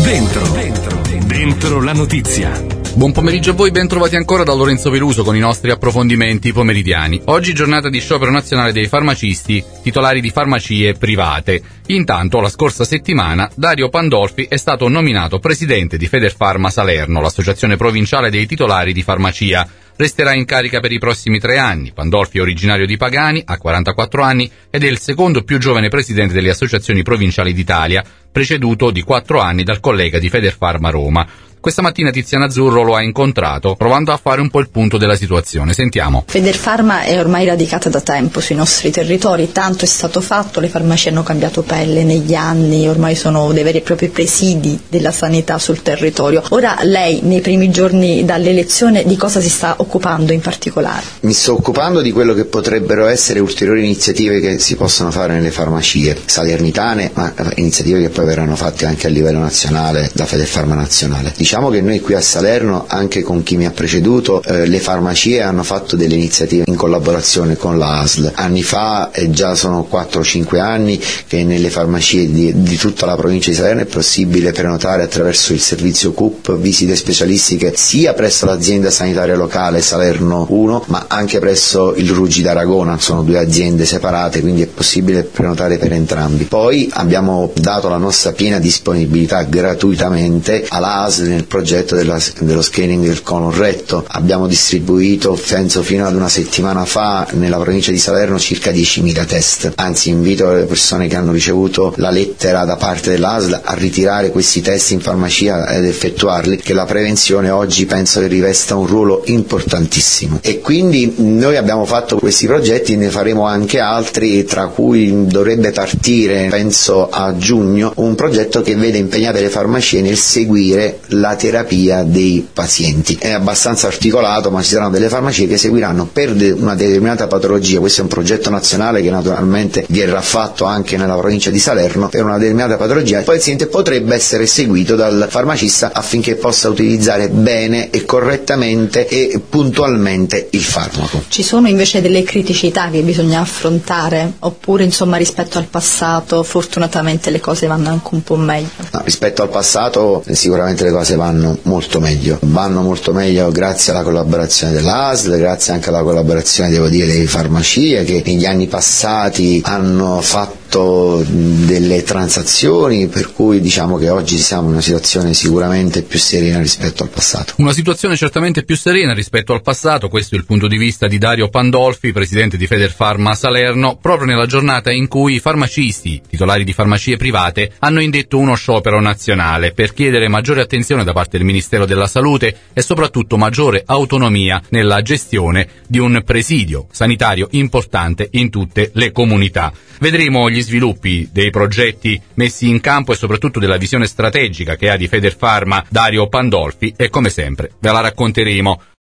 Dentro la notizia. Buon pomeriggio a voi, ben trovati ancora da Lorenzo Peluso con i nostri approfondimenti pomeridiani. Oggi giornata di sciopero nazionale dei farmacisti, titolari di farmacie private. Intanto, la scorsa settimana, Dario Pandolfi è stato nominato presidente di Federfarma Salerno, l'associazione provinciale dei titolari di farmacia. Resterà in carica per i prossimi 3 anni. Pandolfi è originario di Pagani, ha 44 anni ed è il secondo più giovane presidente delle associazioni provinciali d'Italia, preceduto di 4 anni dal collega di Federfarma Roma. Questa mattina Tiziana Azzurro lo ha incontrato, provando a fare un po' il punto della situazione. Sentiamo. Federfarma è ormai radicata da tempo sui nostri territori, tanto è stato fatto, le farmacie hanno cambiato pelle negli anni, ormai sono dei veri e propri presidi della sanità sul territorio. Ora lei, nei primi giorni dall'elezione, di cosa si sta occupando in particolare? Mi sto occupando di quello che potrebbero essere ulteriori iniziative che si possono fare nelle farmacie salernitane, ma iniziative che poi verranno fatte anche a livello nazionale da Federfarma Nazionale. Diciamo che noi qui a Salerno, anche con chi mi ha preceduto, le farmacie hanno fatto delle iniziative in collaborazione con la ASL. Anni fa, già sono 4-5 anni, che nelle farmacie di tutta la provincia di Salerno è possibile prenotare attraverso il servizio CUP visite specialistiche sia presso l'azienda sanitaria locale Salerno 1, ma anche presso il Ruggi d'Aragona. Sono 2 aziende separate, quindi è possibile prenotare per entrambi. Poi abbiamo dato la nostra piena disponibilità gratuitamente alla ASL nel progetto dello screening del colon retto. Abbiamo distribuito, penso fino ad una settimana fa, nella provincia di Salerno circa 10.000 test. Anzi, invito le persone che hanno ricevuto la lettera da parte dell'ASL a ritirare questi test in farmacia ed effettuarli, che la prevenzione oggi penso che rivesta un ruolo importantissimo. E quindi noi abbiamo fatto questi progetti, ne faremo anche altri, tra cui dovrebbe partire, penso a giugno, un progetto che vede impegnate le farmacie nel seguire la terapia dei pazienti. È abbastanza articolato, ma ci saranno delle farmacie che seguiranno per una determinata patologia. Questo è un progetto nazionale che naturalmente verrà fatto anche nella provincia di Salerno per una determinata patologia. Poi il paziente potrebbe essere seguito dal farmacista affinché possa utilizzare bene e correttamente e puntualmente il farmaco. Ci sono invece delle criticità che bisogna affrontare, oppure insomma rispetto al passato fortunatamente le cose vanno anche un po' meglio? No, rispetto al passato sicuramente le cose vanno molto meglio grazie alla collaborazione dell'ASL, grazie anche alla collaborazione, devo dire, delle farmacie, che negli anni passati hanno fatto delle transazioni, per cui diciamo che oggi siamo in una situazione sicuramente più serena rispetto al passato. Una situazione certamente più serena rispetto al passato, questo è il punto di vista di Dario Pandolfi, presidente di Federfarma Salerno, proprio nella giornata in cui i farmacisti, titolari di farmacie private, hanno indetto uno sciopero nazionale per chiedere maggiore attenzione da parte del Ministero della Salute e soprattutto maggiore autonomia nella gestione di un presidio sanitario importante in tutte le comunità. Vedremo gli sviluppi dei progetti messi in campo e soprattutto della visione strategica che ha di Federfarma Dario Pandolfi e come sempre ve la racconteremo.